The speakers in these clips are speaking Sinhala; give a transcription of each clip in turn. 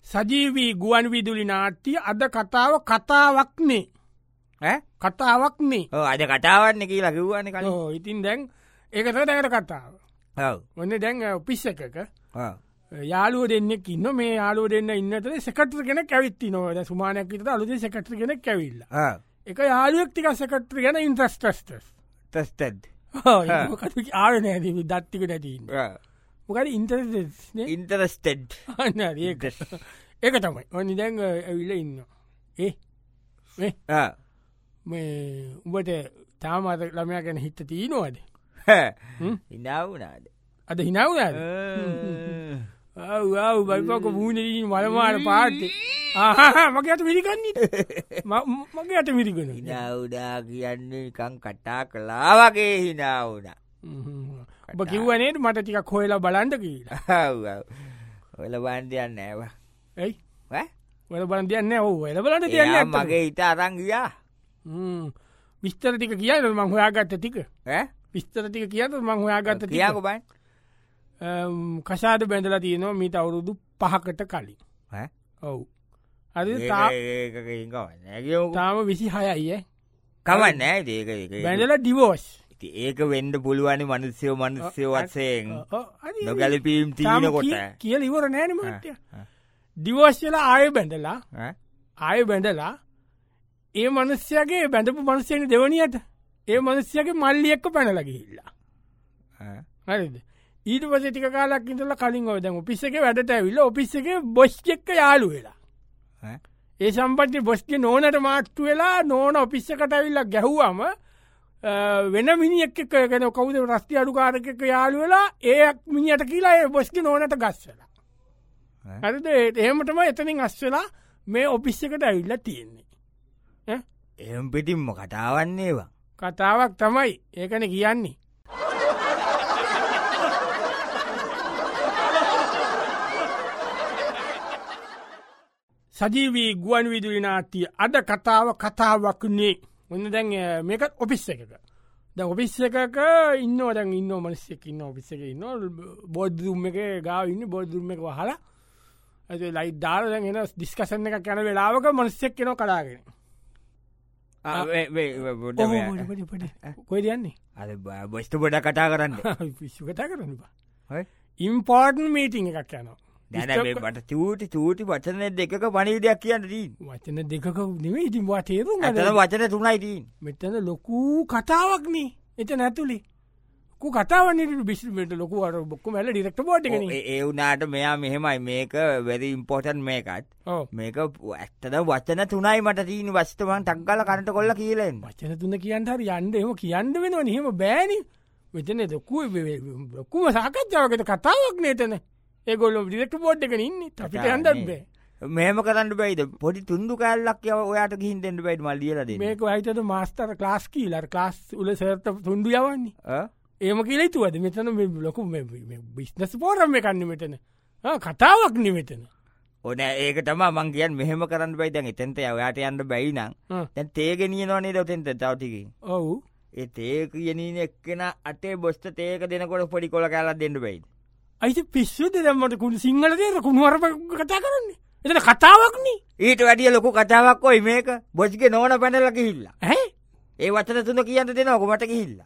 සජීවී ගුවන් විදුලි නාට්‍ය අද කතාව කතාවක්නේ කතාවක්නේ අද කතාවන්න කියලා කිව්වන්න කල ඉතින් දැන් ඒකත දැකට කතාව ඔන්න දැන් පිස්ස එකක යාලුව දෙන්නෙක් ඉන්න මේ යාලුව දෙන්න ඉන්නතර සකට්‍ර කෙන කැවිත්ති නොවද සුමානයක් විත අලුද සකට්‍ර කෙන කැවිල්ල එක යාලුවක් ටික සකට්‍ර ගැන ඉන්ට්‍රස්ටස්ට තස්ටඩ් ආන නැ දත්තික නැතින්න මොකද ඉන්ටරස්ටෙඩ් ඒක තමයි ඔනි දැන් ඇවිල ඉන්න උඹට තාමත ළමයා ගැන හිත්ත තියනවාද ඉනාවනාද අද හිනාවනාද බයිපක මූුණකින් මළමාල පාට්ටේ මගේ අත මිරිකන්නේ මගේ අත මිරිගන හිනවුඩා කියන්නේ කං කටා කලා වගේ හිනාවුනා ඔබ කිව්වනේට මට ටික හොයලා බලන්ඩ කියලා ඔල බන්ධයන්න ඇව ඇයි වල බලන්ධයන්න ඔහු එල බලට තියන්න මගේ හිත අරංගියා විස්තර ටික කියන්න මං හොයාගත්ත ටික විස්තර ටික කියන්න මං හොයාගත්ත තියක බයි කසාද බැඳලා තියනවා මීට අවුරුදු 5කට කලින් ඔවු අද තාම 26යි කමන්න ඒක බැඳලා ඩිවෝස් ඒක වෙන්ඩ පුළුවනි මනුස්්‍යයෝ මනුස්්‍යයෝ වත්සයෙන් නොගැලපීම් තියනකොට කියල ඉවර නෑනමටය දිවෝස්්‍යලා ආය බැඳලා ආය බැඳලා ඒ මනුස්්‍යයගේ බැඳපු මනුස්්‍යයන දෙවනියට ඒ මනුස්්‍යයගේ මල්ලි එක්ක පැනලගහිල්ලා හරිද ඊට පස ටික කාලක් ඉඳල කලින් ඔය දැම ඔපිස්සක වැඩට ඇවිල්ල ඔපිස්සක බොස්්චෙක්ක යාලු වෙලා ඒ සම්පටි බොස්්ක නෝනට මාට්ටු වෙලා නෝන ඔපිස්සකට ඇවිල්ල ගැහ්වාම වෙන මිනිියක් ගැන කවුද රස්ති අඩුකාරකක යාලු වෙලා ඒ මිනිට කියලා ඒ බොස්්ක නෝනට ගස්සලා හරිද එහෙමටම එතනින් අස්වෙලා මේ ඔපිස්සකට ඇවිල්ල තියෙන්නේ එම් පිටිම්ම කතාවන්නේවා කතාවක් තමයි ඒකන කියන්නේ සජීවී ගුවන් විදුලි නාට්‍ය අද කතාව කතාවක්නේ ඔන්න දැන් මේකත් ඔපිස්ස එකක ද ඔපිස්ස එකක ඉන්න දැන් ඉන්න මනස්සෙක් ඉන්න ඔපිස්ස එක ඉන්න බෝද්ධුම් එක ගාව ඉන්න බෝද්ධුම් එක වහලා ඇ ලයි දාර දැන් එන ඩිස්කසන්න එක කැන වෙලාවක මනස්සෙක් කෙන කලාගෙන කොයි දන්නේ අද බොස්ට බොඩ කතා කරන්න පිස්සු කතා කරන්න ඉම්පෝර්ටන් මීටිං එකක් යනවා දැනට චූටි චූටි වචන දෙක පනිවිඩයක් කියන්න දී වචන දෙකක නෙවේ ඉතින් වාතේරු ඇතන වචන තුනයිදී මෙතන ලොකූ කතාවක්නේ එත නැතුලි කතාවන්න බිස්මට ලොකුවට බොක්කු මැල ඩිරෙක්ට බෝට් ඒ වුනාට මෙයා මෙහෙමයි මේක වැරි ඉම්පෝටන් මේකත් මේක ඇත්තද වචන තුනයි මට තිීන වස්තමන් ටක්ගල කරට කොල්ල කියලෙන් වචන තුන කියන්න හරි යන්න එම කියන්න වෙනවා නිහෙම බෑනි වෙතන ලොකුම සාකච්ඡාවකට කතාවක් නේතන ඒගොල්ල ඩිරෙක්ට බෝඩ් එක ඉන්න අපිට යන්නබේ මෙහම කරන්න බයිද පොඩි තුන්දු කල්ලක් ඔයාට ගිහින් දෙන්න බයිට මල්ලියලද මේක අයිතද මාස්තර ක්ලාස් කියීලර් ක්ලාස් උල සර්ත තුන්ඩු යවන්නේ ඒම කියලතුවද මෙතන ලොකු බිස්නස් පෝරම කන්න මෙතන කතාවක් නිමතන ඕන ඒක තම මං කියන් මෙහෙම කරන්න බයිතන් එතැන්ත ඔයාට යන්න බැයිනම් තැන් තේගෙනියනවානේ දවතෙන්ට තවතිකින් ඔවු ඒ තේක යනීන එක්කෙන අටේ බොස්ට තේක දෙනකොට පොඩි කොල කෑලත් දෙන්න බයිද අයිති පිස්සුද දැම්මට කුණ සිංහල දේර කුණුවර කතා කරන්නේ එතන කතාවක්න ඊට වැඩිය ලොකු කතාවක් ඔයි මේක බොස්ගේ නොවන පැනලක හිල්ලා ඒ වචන තුන කියන්න දෙනවා කොමට හිල්ලා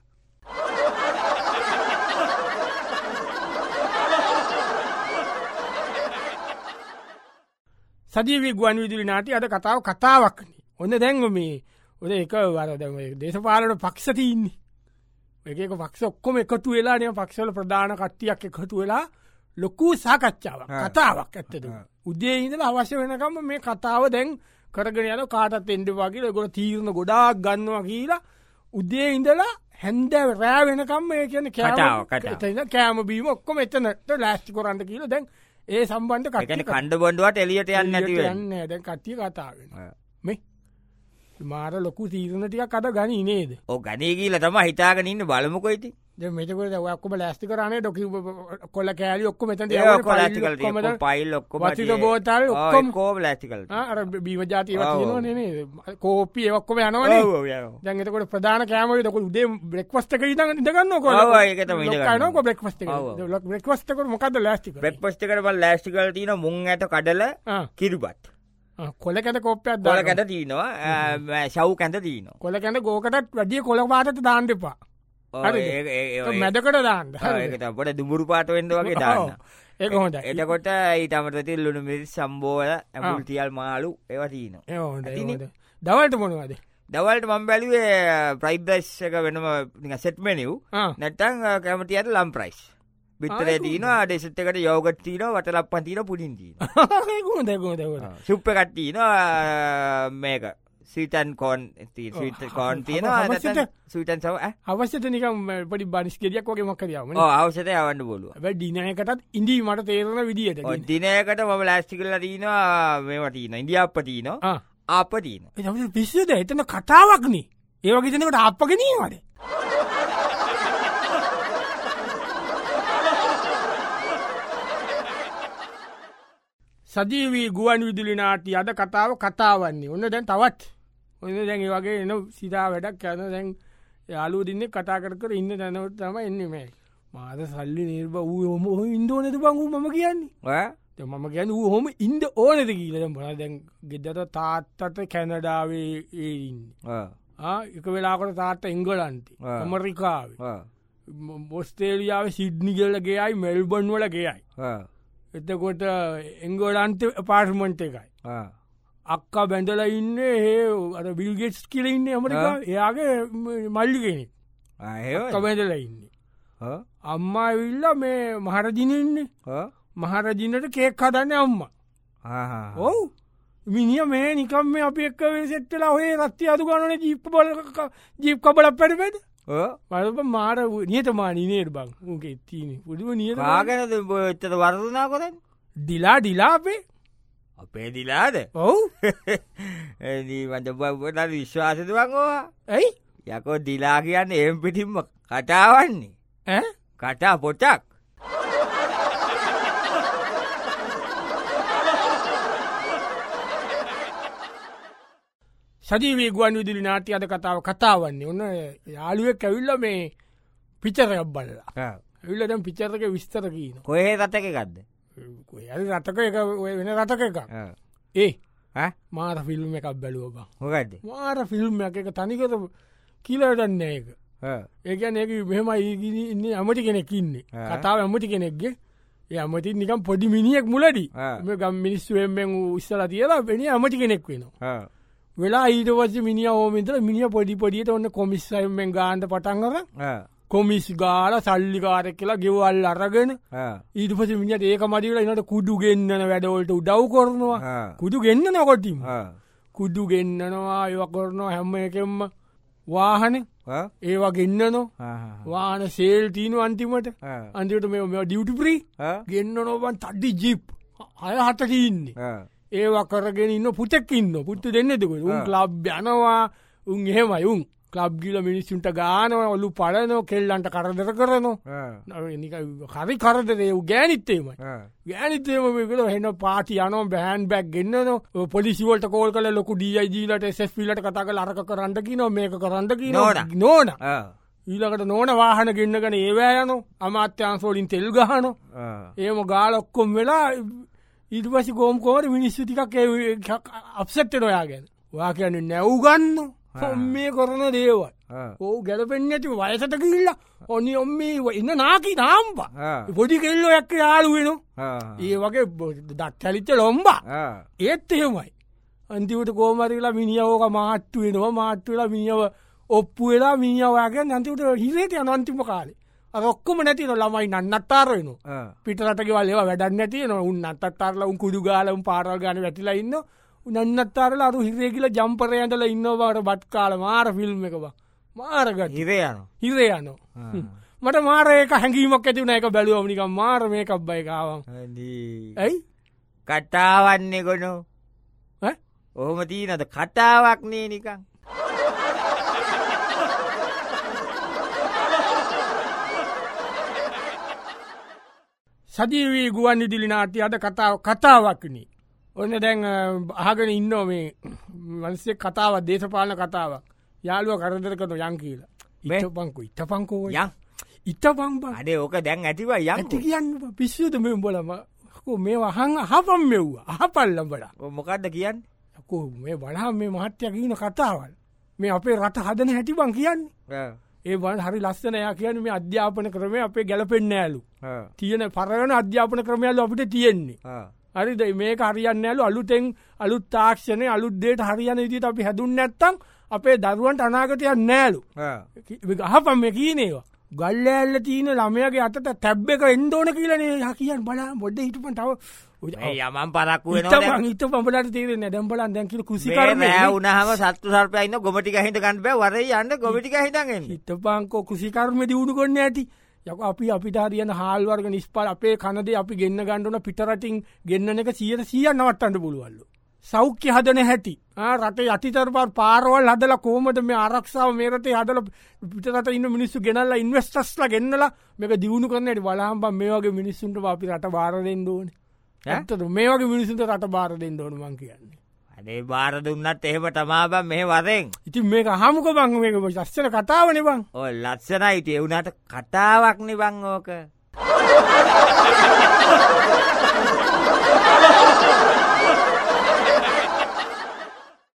සජීවී ගුවන් විදුලි නාට්‍ය අද කතාව කතාවක්නේ ඔන්න දැන්ව මේ ඔද එක වරද දේශපාලට පක්ෂතින්නේ ඒක පක්ෂ ඔක්කොම එකතු වෙලානය පක්ෂල ප්‍රධාන කට්ටියක් එකතු වෙලා ලොකූ සාකච්ඡාවක් කතාවක් ඇත්තද උදේ ඉඳල අවශ්‍ය වෙනකම මේ කතාව දැන් කරගෙන යන කාටත් එන්ඩ වගේ ගොල තීරණ ගොඩාක් ගන්නවා කියලා උදේ ඉඳලා හැන්ද රෑ වෙනකම් මේ කියන කෑම බීම ඔක්කොම එතනට ලෑස්ටි කොරන්න කියල දැන් ඒ සම්බන්ධ කටන කණ්ඩ බොඩුවට එලියට යන්න යන්න දැ කට්ටිය කතාවෙන මේ මාර ලොකු තීරණටියක් අද ගනී නේද ඕ ගනය කියල තම හිතාගෙන ඉන්න බලමකොයිති මෙතකොට ඔක්කොම ලෑස්ති කරන්නේ ඩොකි කොල්ල කෑලි ඔක්කොම මෙතනට පයිල් ඔක්කොම වචිත බෝතල් ඔක්කොම කෝම ලෑස්තිකල් බීම ජාතිය තියෙනවා නේ කෝප්පි ඒ ඔක්කොම යනවනේ දැන් එතකොට ප්‍රධාන කෑමේ දොක උදේ බ්‍රෙක්ෆාස්ට් එක ඉඳගන්නකො ඔව් ඒක තමයි ඉඳගන්න බ්‍රෙක්ෆාස්ට් එක බ්‍රෙක්ෆාස්ට් එක මොකද්ද ලෑස්ති කරන්නේ බ්‍රෙක්ෆාස්ට් එකට බල ලෑස්ති කරලා තියෙනවා මුං ඇට කඩල කිරිබත් කොල කැඳ කොප්පයක් කොල කැඳ තියෙනවා ෂව් කැඳ තියෙනවා කොල කැඳ ගෝකටත් වැඩිය කොල පාටට දාන්න එපා මැදකට දාන්න ඒකට පොට දුමුරු පාට වෙන්න වගේ දාන්න ඒක හොඳ එතකොට ඊට අමතරව ලුණු මිරිස් සම්බෝල ඇඹුල් තියල් මාළු ඒවා තියෙනවා ඒ හොඳ දවල්ට මොනවද දවල්ට මම බැලුවේ ප්‍රයිස් රයිස් එක වෙනම නිකන් සෙට් මෙනියු නැත්තම් කැමතියට ලම් ප්‍රයිස් බිත්තරේ තියෙනවා ඩෙසර්ට් එකට යෝගට් තියෙනවා වටලප්පන් තියෙනවා පුඩින් තියෙනවා ඒක හොඳ සුප් එකක් තියෙනවා මේක sweet and corn sweet corn තියෙනවා නැත්නම් ස්වීට් ඇන්ඩ් සවර් අවශ්‍යද නිකන් පොඩි බනිස් ගෙඩියක් වගේ මොකක්ද යවන්නේ ඔව් අවශ්‍යද යවන්න බලුවා හැබැයි ඩිනර් එකටත් ඉඳී මට තේරෙන විදියට ඔව් ඩිනර් එකට මම ලෑස්ති කරලා තියෙනවා මේවා තියෙනවා ඉන්දියාප්ප තියෙනවා ආප්ප තියෙනවා ඒ තමයි පිස්සුද එතන කතාවක් නේ ඒ වගේ දෙනකොට ආප්ප ගෙනියනවද සජීවී ගුවන් විදුලි නාට්‍ය අද කතාව කතාවන්නේ. ඔන්න දැන් තවත් ඔන්න දැන් ඒ වගේ එන සිතා වැඩක් යන දැන් යාළුවෝ දින්නේ කතා කර කර ඉන්න තැනකට තමයි එන්නේ මේ. මාද සල්ලි නිර්බ ඌ ඉන්න ඕනේද බං ඌ මම කියන්නේ. දැන් මම කියන්නේ ඌ ඔහොම ඉන්න ඕනේද කියලා. දැන් මොනවා දැන් ගෙදර තාත්තට කැනඩාවේ ඉන්නේ. එක වෙලාවකට තාත්තා එංගලන්තේ ඇමරිකාවේ. ඕස්ට්‍රේලියාවේ සිඩ්නි ගල ගේයි මෙල්බන් වල ගේයි. එතකොට එංගලන්ත පාර්ට්මන්ට් එකයි. අක්කා බැඳලා ඉන්නේ අර බිල් ගේට්ස් කියලා ඉන්නේ ඇමරිකාවේ. එයාගේ මල්ලි කෙනෙක්. අක්කා බැඳලා ඉන්නේ. අම්මා ඇවිල්ලා මේ මහරජිනේ ඉන්නේ. මහරජිනට කේක් හදන්නේ අම්මා. ඔව්. මිනිහා මේ නිකම් මේ අපි එක්ක සෙට් වෙලා ඔය රත්ති අතු ගන්නනේ ජීප් කබලක් පැඩපෙද. මම මාර නියතමානී නේද බං. උන්ගේ තියෙන්නේ. පුදුම නියත. කාගෙනද එච්චර වරදුනා කරන්නේ? දිලා අපේ දිලාද? ඔව්. එනි මන්ද බබට විශ්වාසද බං ඕවා? ඇයි? යකෝ දිලා කියන්නේ එම් පිටින්ම කතාවන්නේ. කතා පොතක්. සජීවී ගුවන් විදුලි නාට්‍ය අද කතාවන්නේ. ඔන්න යාළුවෙක් ඇවිල්ලා මේ පිචර් එකක් බලලා. ඇවිල්ලා දැන් පිචර් එකේ විස්තර කියනවා. කොහේ රටක එකක්ද? කොහේ හරි රටක එක වෙන රටක එකක්. මාර ෆිල්ම් එකක් බැලුවා බං. මොකද්ද? මාර ෆිල්ම් එකක් තනිකර කියලා දන්නේ ඒක. ඒ කියන්නේ ඒක මෙහෙමයි ඉන්නේ අමති කෙනෙක් ඉන්නේ. කතාව අමති කෙනෙක්ගේ. ඒ අමති නිකන් පොඩි මිනිහෙක් මුලදී. මේ ගම් මිනිස්සු එම්මෙන් ඉස්සලා තියලා වෙන්නේ අමති කෙනෙක් වෙනවා. වෙලා ඊට පස්සේ මිනිහා ඕම ඉඳලා මිනිහා පොඩියට ඔන්න කොමිස් සයිමෙන් ගාන්න පටන් අරන් කොමිස් ගාලා සල්ලිකාරයෙක් කියලා ගෙවල් අරගෙන ඊට පස්සේ මිනිහට ඒක මදි වෙලා ඊනට කුඩු ගෙන්නන වැඩවලට උදව් කරනවා කුඩු ගෙන්නනවා කොටිම කුඩු ගෙන්නනවා ඒවා කරනවා හැම එකෙම වාහනේ ඒවා ගෙන්නනවා වාහන සේල් තියෙනවා අන්තිමට මේ ඩියුටි ෆ්‍රී ගෙන්නනවා බන් තඩි ජීප් 6-7 ඉන්නේ ඒවා කරගෙන ඉන්න පුතෙක් ඉන්න පුත්තු දෙන්නෙද කොහෙද උන් ක්ලබ් යනවා උන් එහෙමයි උන් ක්ලබ් ගිහලා මිනිස්සුන්ට ගානවා ඔලු පළනවා කෙල්ලන්ට කරදර කරනවා නිකන් හරි කරදරේ උ ගෑනිත් එහෙමයි ගෑනිත් එහෙම මේකල එන පාටි යනවා බෑන් බෑග් ගෙන්නනවා පොලිසිය වලට කෝල් කරලා ලොකු DIG ලට SSP ලට කතා කරලා අරක කරන්න කියනවා මේක කරන්න කියනවා නෝනා ඊළඟට නෝනා වාහන ගෙන්නගෙන ඒවැ යනවා අමාත්‍යාංශ වලින් තෙල් ගහනවා එහෙම ගාලා ඔක්කොම වෙලා ඊට පස්සේ කොහොමද මිනිස්සු ටිකක් අප්සෙට් වෙනවා යාගෙන. ඔයා කියන්නේ නැව් ගන්න. මේ කරන දේවල්. ඔව් ගැලපෙන්නේ නැති වයසට ගිහිල්ලා ඔනි ඔම්මේ ඉන්න නාකි නාම්බා. පොඩි කෙල්ලෝ එක්ක යාළු වෙනවා. ඒ වගේ දත් හැලිච්ච ලොම්බා. ඒත් එහෙමයි. අන්තිමට කොහොම හරිලා මිනිහා ඕක මාට්ටු වෙලා මිනිහව ඔප්පු වෙලා මිනිහා ඔයාගෙන අන්තිමට හිරේට යන අන්තිම කාලේ. අර ඔක්කොම නැතින ළමයි නන්නත්තර වෙනවා. පිටරට ගෙවල් ඒවා වැඩක් නැති වෙනවා. උන් නත්තතරලා උන් කුඩු ගාලා උන් පාරවල් ගානේ වැටිලා ඉන්නවා. උන් නන්නතරලා අර හිරේ ගිහලා ජම්පරේ ඇඳලා ඉන්නවා අර බත් කාලා මාර ෆිල්ම් එක බා. මාර ගට. හිරේ යනවා. මට මාර ඒක හැංගීමක් ඇති වුණා ඒක බැලුවම නිකන් මාර මේකක් බයි කාවම්. ඇයි? කතාවන්නේ ගොනෝ. ඔහොම තියෙනද කතාවක් නේ නිකන්. සජීවී ගුවන් විදුලි නාට්‍ය අද කතාවක්නේ. ඔන්න දැන් අහගෙන ඉන්නවා මේ මිනිස්සෙක් කතාවක් දේශපාලන කතාවක්. යාළුවා කරදර කරන යන් කියලා. ඉතපන්කෝ යන්. ඉතපන් බං. අනේ ඕක දැන් ඇතිවා යන්. ඇති කියන්න පිස්සුද මේ උඹලම. අකෝ මේවා අහපන් මෙව්වා. අහපල්ලා උඹලා. මොකද්ද කියන්නේ? අකෝ මේ බලහන් මේ මහත්තයා කියන කතාවල්. මේ අපේ රට හදන හැටි බං කියන්නේ. ඒ බලන්න හරි ලස්සන යා කියන්නේ මේ අධ්‍යාපන ක්‍රමය අපේ ගැලපෙන්නේ නෑලු. තියෙන පරණ අධ්‍යාපන ක්‍රමයල් අපිට තියෙන්නේ. හරිද මේක හරියන්නේ නෑලු අලුත් තාක්ෂණේ අලුත් දෙයට හරියන විදිහට අපි හැදුන්නේ නැත්තම් අපේ දරුවන්ට අනාගතයක් නෑලු. අහපන් මේ කියනේවා. ගල්ලෑල්ල තියෙන ළමයාගේ අතට ටැබ් එක එන්න ඕන කියලානේ යා කියන්නේ බලන්න පොඩ්ඩ හිටපන් තව යමන් පරක්කු වෙනවා හිටපන් උඹලාට තේරෙන්නේ නැහැ දැන් බලන්න දැන් කිලෝ කුසිකර්මය නෑ වුණාම සත්තු සර්පයා ඉන්න ගොම ටික හින්ද ගන්න බෑ වරේ යන්න ගොම ටික හින්දන් එන්නේ හිටපන්කෝ කුසිකර්මෙ දිනු කරන්නේ නැටි යකෝ අපිට හරියන හාල් වර්ග නිෂ්පාද අපේ කනදේ අපි ගෙන්න ගන්න ඕන පිටරටින් ගෙන්නන එක 100% නවත්තන්න පුළුවන්ලු සෞඛ්‍ය හදන හැටි රටේ යටිතරපාර පාරවල් හදලා කොහොමද මේ ආරක්ෂාව මේ රටේ හදලා පිටරට ඉන්න මිනිස්සු ගෙනල්ලා ඉන්වෙස්ටර්ස්ලා ගෙන්නලා මේක දිනු කරන්න හැටි බලහම්බන් මේ වගේ මිනිස්සුන්ට අපි රට බාර දෙන්න ඕනේ ඇත්තට මේ වගේ මිනිස්සුන්ට රට බාර දෙන්න ඕනේ මං කියන්නේ අනේ බාර දුන්නත් එහෙම තමා බං මෙහෙ වරෙන් ඉතින් මේක අහමුකෝ බං මේක ලස්සන කතාවනේ බං ඔය ලස්සනයි ඉතින් ඒ උනාට කතාවක් නේ බං ඕක